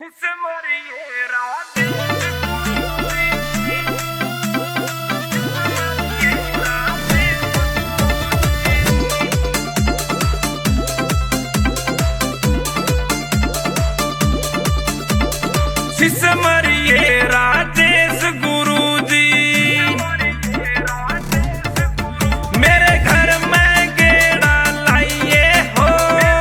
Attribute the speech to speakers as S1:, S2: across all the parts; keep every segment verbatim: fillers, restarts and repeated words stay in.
S1: सिमरिए राजेश गुरु जी मेरे घर में गेड़ा लाइए हो।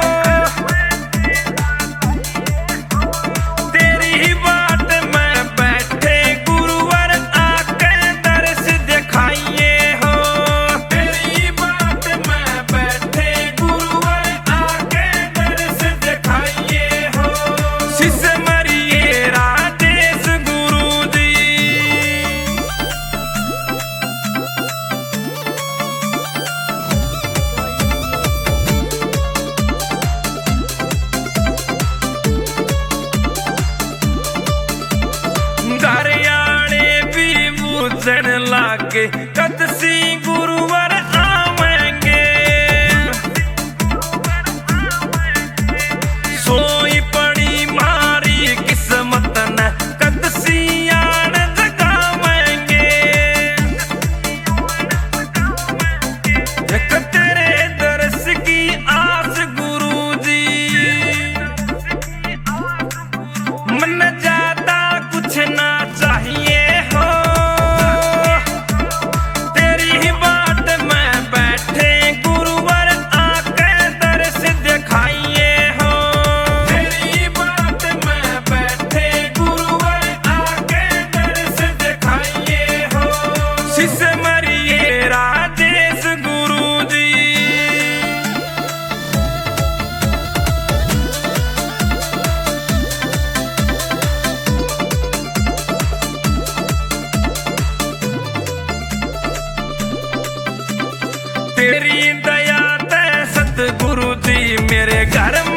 S1: तेरी ही बात में बैठे गुरुवर आके दर्श दिखाइए हो। तेरी ही बात में बैठे गुरुवर आके दर्श दिखाइए हो। सिमरिए राजेश गुरु जी घरियाणे भी बूझन लागे कदसी गुरुवर आवेंगे। सोई पड़ी मारी किस्मत न कदसी आन जगावेंगे। एक तेरे दर्श की आस गुरु जी मन ज्यादा कुछ ना चाहिए हो। तेरी ही बात में बैठे गुरुवर आके दर्श दिखाइए हो। तेरी ही बात में बैठे गुरुवर आके दर्श दिखाइए हो। सिमरिए राजेश गुरु जी तेरी दया ते सतगुरु जी मेरे घर